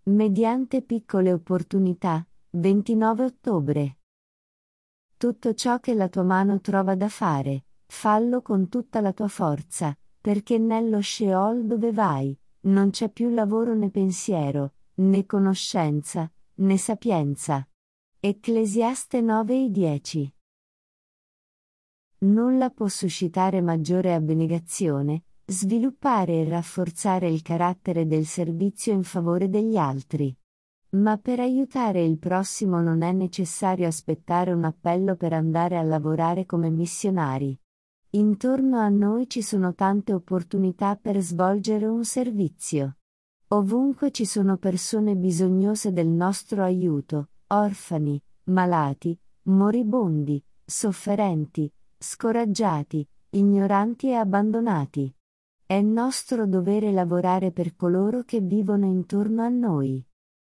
Mediante piccole opportunità, 29 ottobre. Tutto ciò che la tua mano trova da fare, fallo con tutta la tua forza, perché nello Sheol dove vai, non c'è più lavoro né pensiero, né conoscenza, né sapienza. Ecclesiaste 9:10. Nulla può suscitare maggiore abnegazione, sviluppare e rafforzare il carattere del servizio in favore degli altri. Ma per aiutare il prossimo non è necessario aspettare un appello per andare a lavorare come missionari. Intorno a noi ci sono tante opportunità per svolgere un servizio. Ovunque ci sono persone bisognose del nostro aiuto, orfani, malati, moribondi, sofferenti, scoraggiati, ignoranti e abbandonati. È nostro dovere lavorare per coloro che vivono intorno a noi.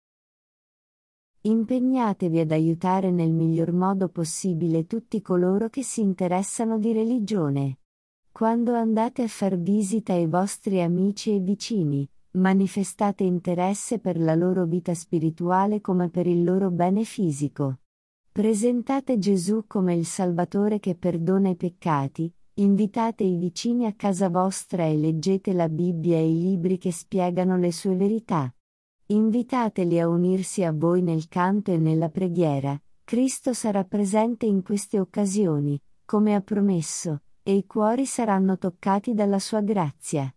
Impegnatevi ad aiutare nel miglior modo possibile tutti coloro che si interessano di religione. Quando andate a far visita ai vostri amici e vicini, manifestate interesse per la loro vita spirituale come per il loro bene fisico. Presentate Gesù come il Salvatore che perdona i peccati, invitate i vicini a casa vostra e leggete la Bibbia e i libri che spiegano le sue verità. Invitateli a unirsi a voi nel canto e nella preghiera. Cristo sarà presente in queste occasioni, come ha promesso, e i cuori saranno toccati dalla sua grazia.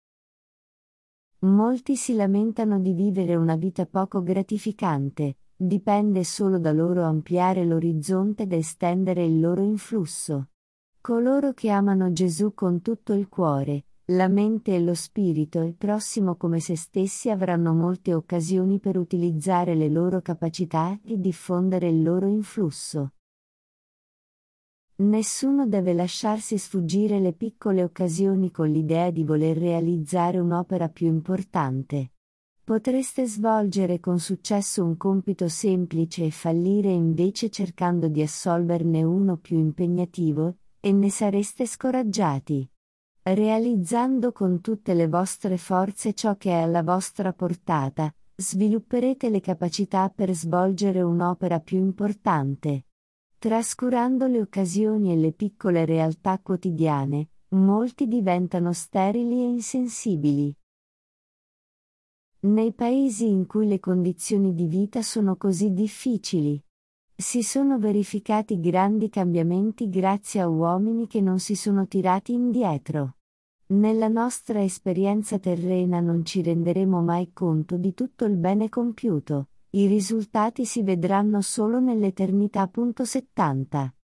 Molti si lamentano di vivere una vita poco gratificante, dipende solo da loro ampliare l'orizzonte ed estendere il loro influsso. Coloro che amano Gesù con tutto il cuore, la mente e lo spirito e il prossimo come se stessi avranno molte occasioni per utilizzare le loro capacità e diffondere il loro influsso. Nessuno deve lasciarsi sfuggire le piccole occasioni con l'idea di voler realizzare un'opera più importante. Potreste svolgere con successo un compito semplice e fallire invece cercando di assolverne uno più impegnativo, e ne sareste scoraggiati. Realizzando con tutte le vostre forze ciò che è alla vostra portata, svilupperete le capacità per svolgere un'opera più importante. Trascurando le occasioni e le piccole realtà quotidiane, molti diventano sterili e insensibili. Nei paesi in cui le condizioni di vita sono così difficili, si sono verificati grandi cambiamenti grazie a uomini che non si sono tirati indietro. Nella nostra esperienza terrena non ci renderemo mai conto di tutto il bene compiuto, i risultati si vedranno solo nell'eternità. 70.